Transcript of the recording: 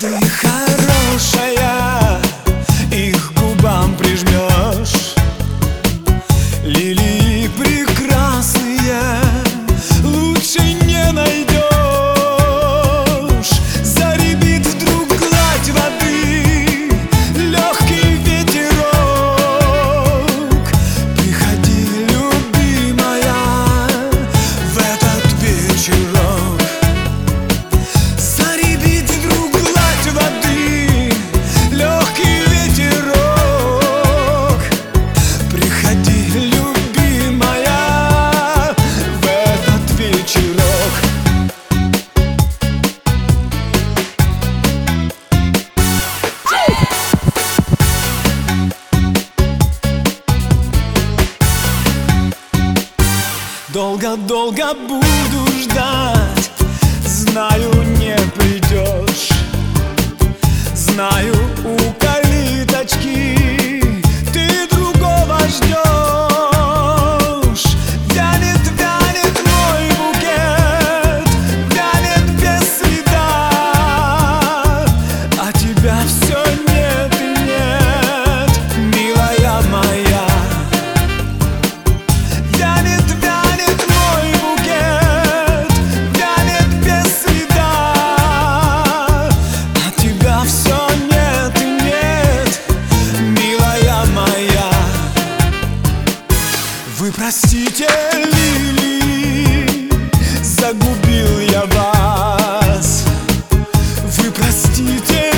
Ты хорошая, их губам прижмешь. Лилии прекрасные, лучше не найдешь. Заребит вдруг гладь воды, легкий ветерок. Приходи, любимая, в этот вечерок. Заребит вдруг гладь воды, легкий ветерок. Приходи, любимая, в этот вечерок. Долго-долго буду ждать, знаю, не придешь. Знаю, у калиточки ты другого ждешь. Вянет, вянет мой букет, вянет без следа, а тебя все нет и нет, милая моя. Вянет, вянет мой букет, вянет без следа, а тебя все нет и нет, милая моя. Вы простите, лилии, загубил я вас. Вы простите,